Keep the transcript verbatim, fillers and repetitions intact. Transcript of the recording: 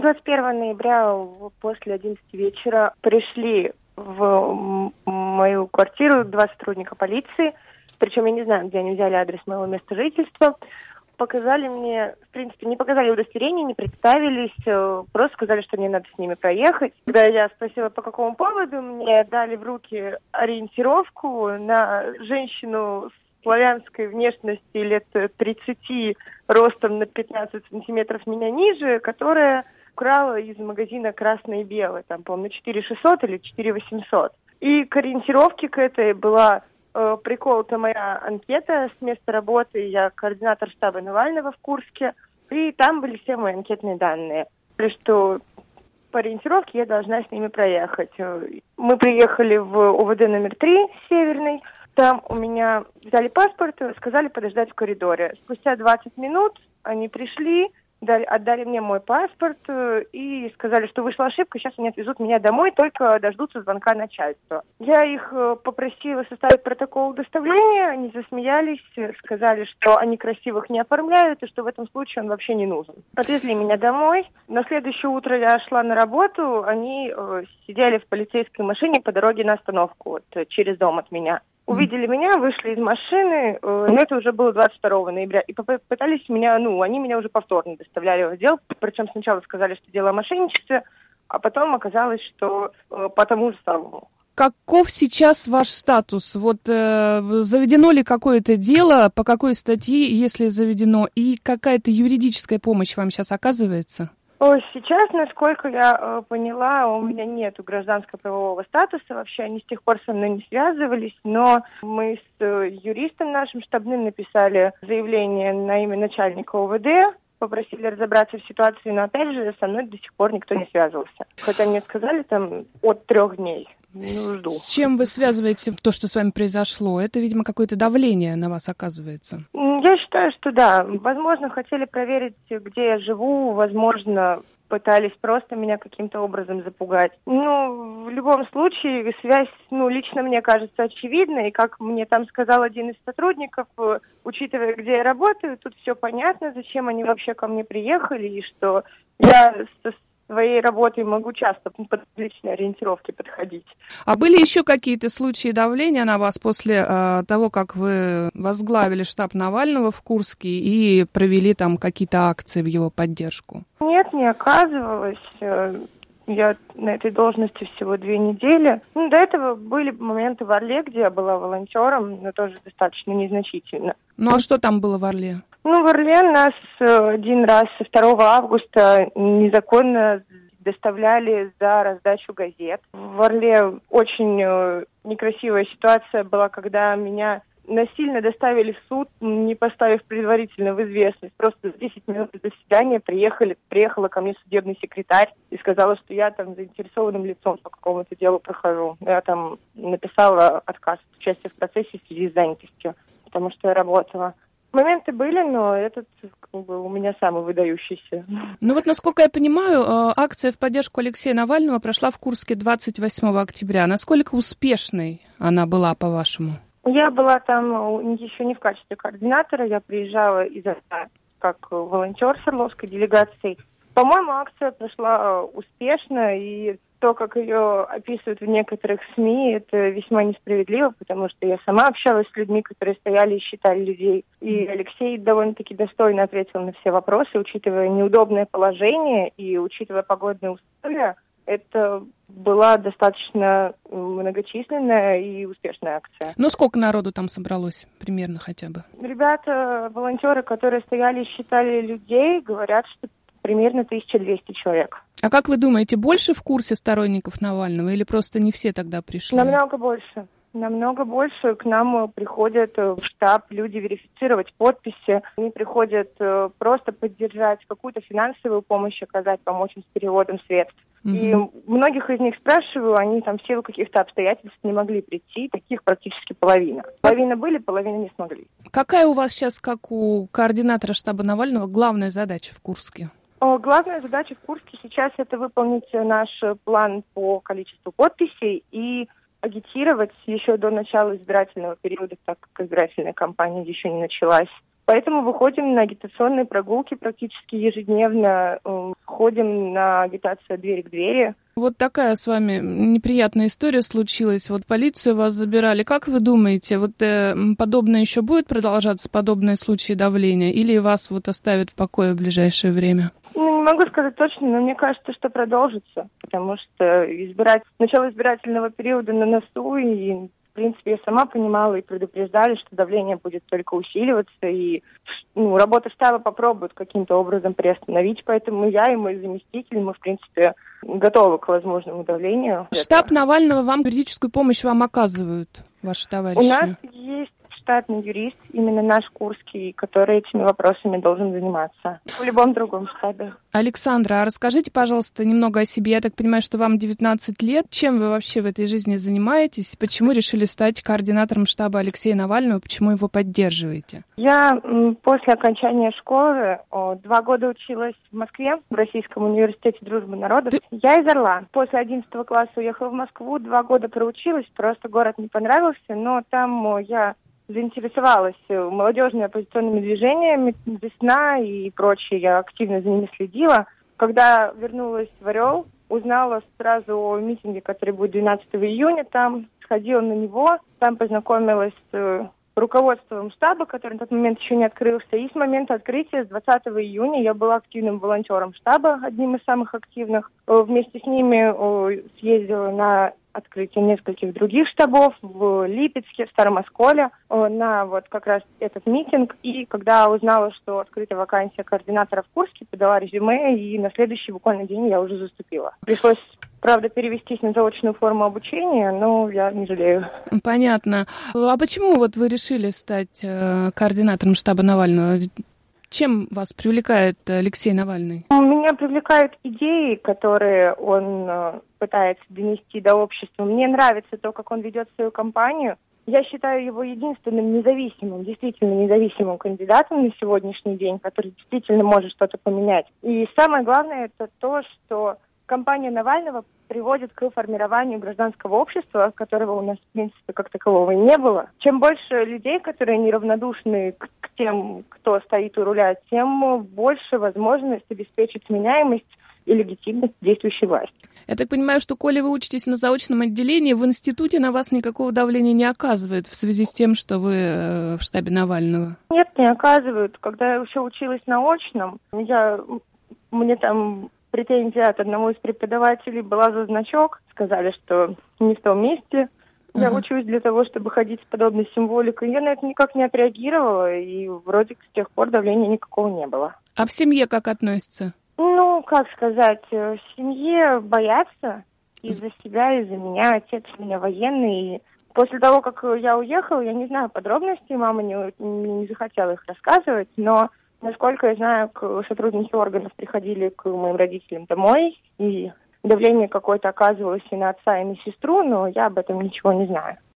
двадцать первого ноября после одиннадцати вечера пришли в мою квартиру два сотрудника полиции, причем я не знаю, где они взяли адрес моего места жительства. Показали мне, в принципе, не показали удостоверение, не представились, просто сказали, что мне надо с ними проехать. Когда я спросила, по какому поводу, мне дали в руки ориентировку на женщину с славянской внешности лет тридцати, ростом на пятнадцать сантиметров меня ниже, которая украла из магазина «Красное и белое», там, по-моему, четыре шестьсот или четыре восемьсот. И к ориентировке к этой была э, приколота моя анкета с места работы. Я координатор штаба Навального в Курске. И там были все мои анкетные данные. И что по ориентировке я должна с ними проехать. Мы приехали в ОВД номер три, Северный. Там у меня взяли паспорт, сказали подождать в коридоре. Спустя двадцать минут они пришли, дали, отдали мне мой паспорт и сказали, что вышла ошибка, сейчас они отвезут меня домой, только дождутся звонка начальства. Я их попросила составить протокол доставления, они засмеялись, сказали, что они красивых не оформляют и что в этом случае он вообще не нужен. Отвезли меня домой. На следующее утро я шла на работу, они э, сидели в полицейской машине по дороге на остановку, вот, через дом от меня. Увидели меня, вышли из машины, э, но это уже было двадцать второго ноября, и попытались меня, ну, они меня уже повторно доставляли в отдел, причем сначала сказали, что дело о мошенничестве, а потом оказалось, что э, по тому же самому. Каков сейчас ваш статус? Вот э, заведено ли какое-то дело, по какой статье, если заведено, и какая-то юридическая помощь вам сейчас оказывается? Сейчас, насколько я э, поняла, у меня нету гражданско-правового статуса, вообще они с тех пор со мной не связывались, но мы с э, юристом нашим штабным написали заявление на имя начальника ОВД, попросили разобраться в ситуации, но опять же со мной до сих пор никто не связывался. Хотя мне сказали там от трех дней. Ну, жду. С чем вы связываете то, что с вами произошло? Это, видимо, какое-то давление на вас оказывается. Я считаю, что да. Возможно, хотели проверить, где я живу, возможно, пытались просто меня каким-то образом запугать. Ну, в любом случае, связь, ну, лично мне кажется очевидной. И как мне там сказал один из сотрудников, учитывая, где я работаю, тут все понятно, зачем они вообще ко мне приехали, и что я со своей работой могу часто под личные ориентировки подходить. А были еще какие-то случаи давления на вас после э, того, как вы возглавили штаб Навального в Курске и провели там какие-то акции в его поддержку? Нет, не оказывалось. Я на этой должности всего две недели. Ну, до этого были моменты в Орле, где я была волонтером, но тоже достаточно незначительно. Ну, а что там было в Орле? Ну, в Орле нас один раз со второго августа незаконно доставляли за раздачу газет. В Орле очень некрасивая ситуация была, когда меня насильно доставили в суд, не поставив предварительно в известность. Просто за десять минут до заседания приехали, приехала ко мне судебный секретарь и сказала, что я там заинтересованным лицом по какому-то делу прохожу. Я там написала отказ от участия в процессе в связи с занятостью, потому что я работала. Моменты были, но этот как бы, у меня самый выдающийся. Ну вот, насколько я понимаю, акция в поддержку Алексея Навального прошла в Курске двадцать восьмого октября. Насколько успешной она была, по-вашему? Я была там еще не в качестве координатора, я приезжала из как волонтер с Орловской делегацией. По-моему, акция прошла успешно, и то, как ее описывают в некоторых СМИ, это весьма несправедливо, потому что я сама общалась с людьми, которые стояли и считали людей. И Алексей довольно-таки достойно ответил на все вопросы, учитывая неудобное положение и учитывая погодные условия. Это была достаточно многочисленная и успешная акция. Ну, сколько народу там собралось примерно хотя бы? Ребята, волонтеры, которые стояли и считали людей, говорят, что примерно тысяча двести человек. А как вы думаете, больше в курсе сторонников Навального или просто не все тогда пришли? Намного больше. Намного больше. К нам приходят в штаб люди верифицировать подписи. Они приходят просто поддержать, какую-то финансовую помощь оказать, помочь им с переводом средств. Угу. И многих из них спрашиваю, они там в силу каких-то обстоятельств не могли прийти, таких практически половина. Половина были, половина не смогли. Какая у вас сейчас, как у координатора штаба Навального, главная задача в Курске? Главная задача в Курске сейчас это выполнить наш план по количеству подписей и агитировать еще до начала избирательного периода, так как избирательная кампания еще не началась. Поэтому выходим на агитационные прогулки практически ежедневно. ходим на агитацию от двери к двери. Вот такая с вами неприятная история случилась. Вот полицию вас забирали. Как вы думаете, вот э, подобное еще будет продолжаться, подобные случаи давления, или вас вот оставят в покое в ближайшее время? Ну, не могу сказать точно, но мне кажется, что продолжится, потому что избирать... начало избирательного периода на носу, и, в принципе, я сама понимала и предупреждали, что давление будет только усиливаться, и ну, работа штаба попробует каким-то образом приостановить, поэтому я и мой заместитель, мы, в принципе, готовы к возможному давлению. Штаб Навального вам юридическую помощь вам оказывают, ваши товарищи? У нас есть штатный юрист, именно наш курский, который этими вопросами должен заниматься. В любом другом штабе. Александра, а расскажите, пожалуйста, немного о себе. Я так понимаю, что вам девятнадцать лет. Чем вы вообще в этой жизни занимаетесь? Почему решили стать координатором штаба Алексея Навального? Почему его поддерживаете? Я после окончания школы два года училась в Москве, в Российском университете дружбы народов. Ты... Я из Орла. После одиннадцатого класса уехала в Москву, два года проучилась, просто город не понравился, но там я заинтересовалась молодежными оппозиционными движениями, «Весна» и прочее. Я активно за ними следила. Когда вернулась в Орел, узнала сразу о митинге, который будет двенадцатого июня. Там сходила на него, там познакомилась с руководством штаба, который на тот момент еще не открылся. И с момента открытия, с двадцатого июня, я была активным волонтером штаба, одним из самых активных. Вместе с ними съездила на открытие нескольких других штабов в Липецке, в Старом Осколе, на вот как раз этот митинг. И когда узнала, что открыта вакансия координатора в Курске, подала резюме, и на следующий буквально день я уже заступила. Пришлось, правда, перевестись на заочную форму обучения, но я не жалею. Понятно. А почему вот вы решили стать э, координатором штаба Навального? Чем вас привлекает Алексей Навальный? Меня привлекают идеи, которые он э, пытается донести до общества. Мне нравится то, как он ведет свою кампанию. Я считаю его единственным независимым, действительно независимым кандидатом на сегодняшний день, который действительно может что-то поменять. И самое главное, это то, что кампания Навального приводит к формированию гражданского общества, которого у нас, в принципе, как такового и не было. Чем больше людей, которые неравнодушны к, к тем, кто стоит у руля, тем больше возможность обеспечить сменяемость и легитимность действующей власти. Я так понимаю, что, коли вы учитесь на заочном отделении, в институте на вас никакого давления не оказывают в связи с тем, что вы в штабе Навального? Нет, не оказывают. Когда я еще училась на очном, я, мне там... претензия от одного из преподавателей была за значок. Сказали, что не в том месте. Uh-huh. Я учусь для того, чтобы ходить с подобной символикой. Я на это никак не отреагировала, и вроде с тех пор давления никакого не было. А в семье как относятся? Ну, как сказать, в семье боятся из-за себя, из-за меня. Отец у меня военный. И после того, как я уехала, я не знаю подробностей, мама не, не захотела их рассказывать, но... Насколько я знаю, сотрудники органов приходили к моим родителям домой, и давление какое-то оказывалось и на отца, и на сестру, но я об этом ничего не знаю.